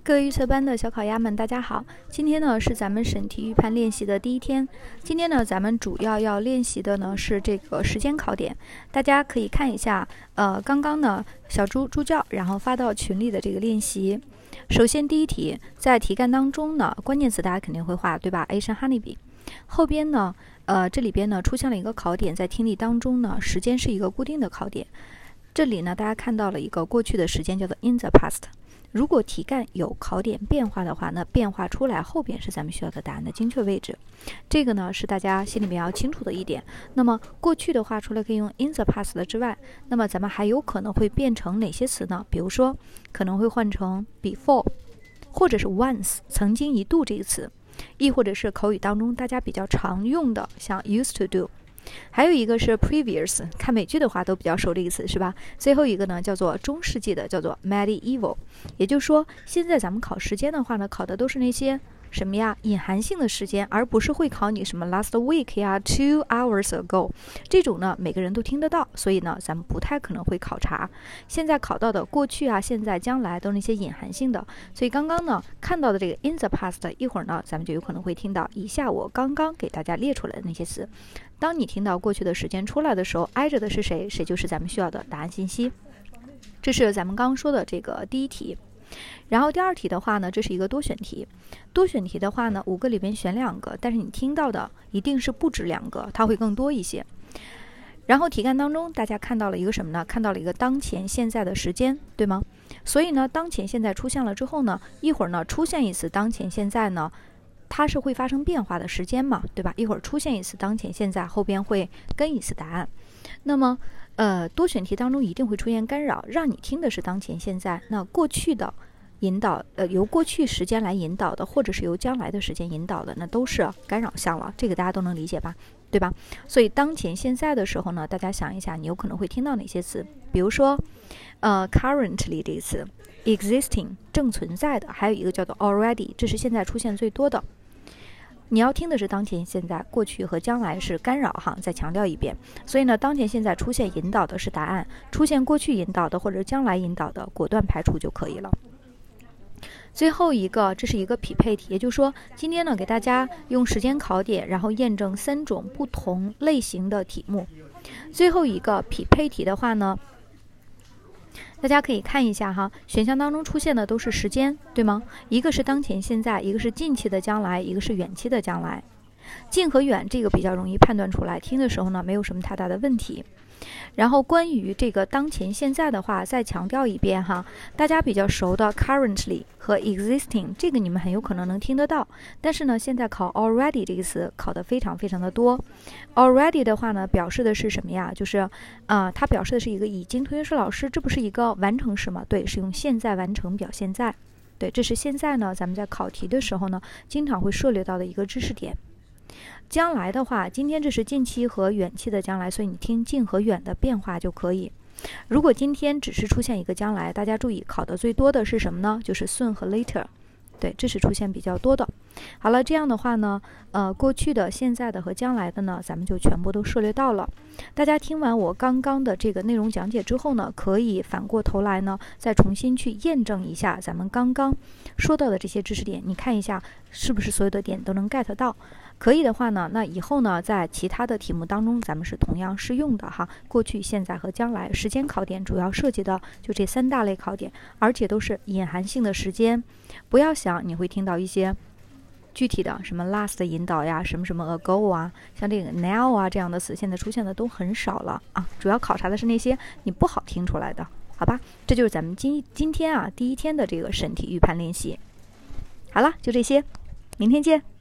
各位预测班的小烤鸭们，大家好！今天呢是咱们审题预判练习的第一天。今天呢，咱们主要练习的呢是这个时间考点。大家可以看一下，刚刚呢小猪助教然后发到群里的这个练习。首先第一题，在题干当中呢，关键词大家肯定会画，对吧 ？Asian honeybee。后边呢，这里边呢出现了一个考点，在听力当中呢，时间是一个固定的考点。这里呢，大家看到了一个过去的时间，叫做 in the past。如果题干有考点变化的话，那变化出来后边是咱们需要的答案的精确位置。这个呢是大家心里面要清楚的一点。那么过去的话，除了可以用 in the past 的之外，那么咱们还有可能会变成哪些词呢？比如说可能会换成 before， 或者是 once 曾经一度这个词，亦或者是口语当中大家比较常用的像 used to do。还有一个是 previous， 看美剧的话都比较熟这个词是吧？最后一个呢叫做中世纪的，叫做 medieval。也就是说，现在咱们考时间的话呢，考的都是那些什么呀？隐含性的时间，而不是会考你什么 last week 呀 2 hours ago 这种呢，每个人都听得到，所以呢，咱们不太可能会考察。现在考到的过去啊、现在、将来都是那些隐含性的，所以刚刚呢看到的这个 in the past， 一会儿呢咱们就有可能会听到以下我刚刚给大家列出来的那些词。当你听到过去的时间出来的时候，挨着的是谁，谁就是咱们需要的答案信息。这是咱们刚刚说的这个第一题。然后第二题的话呢，这是一个多选题。多选题的话呢，5个里边选2个，但是你听到的一定是不止2个，它会更多一些。然后题干当中大家看到了一个什么呢？看到了一个当前现在的时间，对吗？所以呢，当前现在出现了之后呢，一会儿呢出现一次当前现在呢，它是会发生变化的时间嘛，对吧？一会儿出现一次当前现在，后边会跟一次答案。那么多选题当中一定会出现干扰，让你听的是当前现在，那过去的引导由过去时间来引导的，或者是由将来的时间引导的，那都是干扰项了，这个大家都能理解吧，对吧？所以当前现在的时候呢，大家想一下，你有可能会听到哪些词？比如说currently 这个词， existing 正存在的，还有一个叫做 already， 这是现在出现最多的。你要听的是当前现在，过去和将来是干扰哈，再强调一遍。所以呢，当前现在出现引导的是答案，出现过去引导的或者将来引导的，果断排除就可以了。最后一个，这是一个匹配题，也就是说，今天呢给大家用时间考点，然后验证3种不同类型的题目。最后一个匹配题的话呢，大家可以看一下哈，选项当中出现的都是时间，对吗？一个是当前现在，一个是近期的将来，一个是远期的将来。近和远这个比较容易判断出来，听的时候呢没有什么太大的问题。然后关于这个当前现在的话，再强调一遍哈，大家比较熟的 currently 和 existing 这个你们很有可能能听得到，但是呢现在考 already 这个词考得非常非常的多。already 的话呢表示的是什么呀？就是它表示的是一个已经。同学说老师，这不是一个完成时吗？对，是用现在完成表现在。对，这是现在呢咱们在考题的时候呢经常会涉猎到的一个知识点。将来的话，今天这是近期和远期的将来，所以你听近和远的变化就可以。如果今天只是出现一个将来，大家注意考的最多的是什么呢？就是 soon 和 later。对，这是出现比较多的。好了，这样的话呢，过去的、现在的和将来的呢，咱们就全部都涉猎到了。大家听完我刚刚的这个内容讲解之后呢，可以反过头来呢，再重新去验证一下咱们刚刚说到的这些知识点，你看一下是不是所有的点都能 get 到。可以的话呢，那以后呢，在其他的题目当中，咱们是同样适用的哈。过去、现在和将来，时间考点主要涉及的就这3大类考点，而且都是隐含性的时间。不要想你会听到一些具体的什么 last 的引导呀，什么什么 ago 啊，像这个 now 啊这样的词，现在出现的都很少了啊。主要考察的是那些你不好听出来的，好吧？这就是咱们今天啊第一天的这个审题预判练习。好了，就这些，明天见。